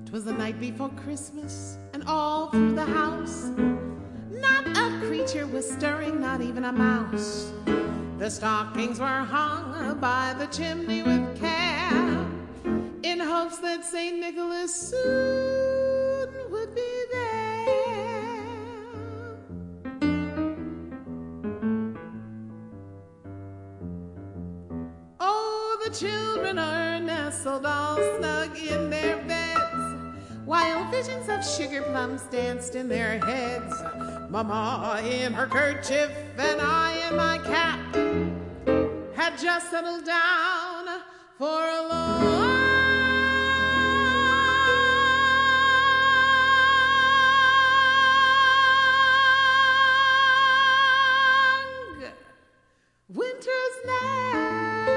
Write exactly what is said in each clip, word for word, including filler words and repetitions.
'Twas the night before Christmas, and all through the house not a creature was stirring, not even a mouse. The stockings were hung by the chimney with care, in hopes that Saint Nicholas soon would be there. Oh, the children are nestled all snug in their beds, while visions of sugar plums danced in their heads. Mama in her kerchief and I in my cap had just settled down for a long winter's night.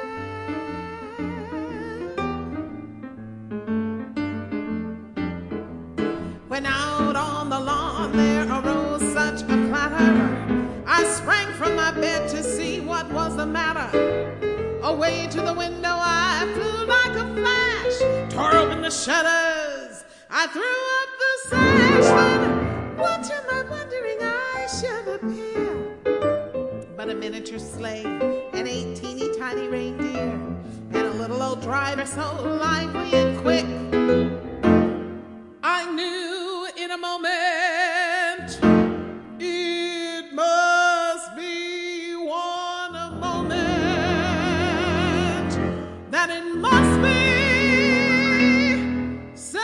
When out on the lawn there arose such a clatter, I sprang from my bed to see what was the matter. Away to the window I flew like a flash, tore open the shutters, I threw up the sash. Then what am I wondering I should appear but a miniature sleigh and eight teeny tiny reindeer, and a little old driver so lively and quick. I knew in a moment it must be one a moment, that it must be Saint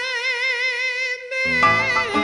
Nick.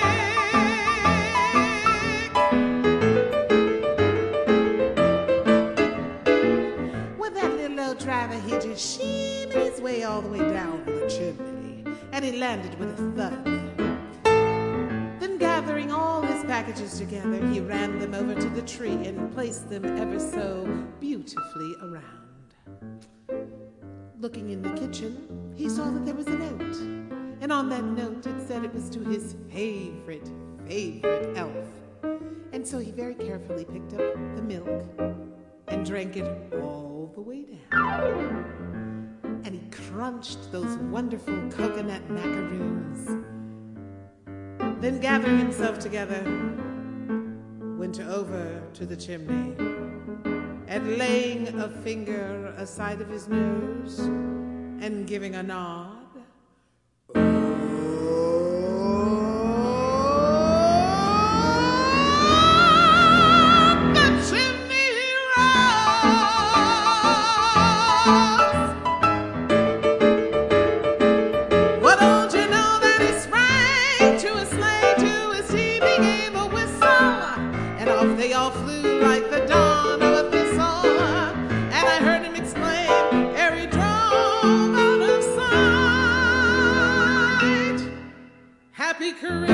Well, that little old driver, he just shimmied his way all the way down the chimney, and he landed with a thud. Then gathering all his packages together, he ran them over to the tree and placed them ever so beautifully around. Looking in the kitchen, he saw that there was a note, and on that note it said it was to his favorite, favorite elf. And so he very carefully picked up the milk and drank it all the way down. And he crunched those wonderful coconut macaroons. Then gathering himself together, went over to the chimney, and laying a finger aside of his nose and giving a nod, they all flew like the dawn of a thistle, and I heard him exclaim ere he drove out of sight, "Happy Christmas."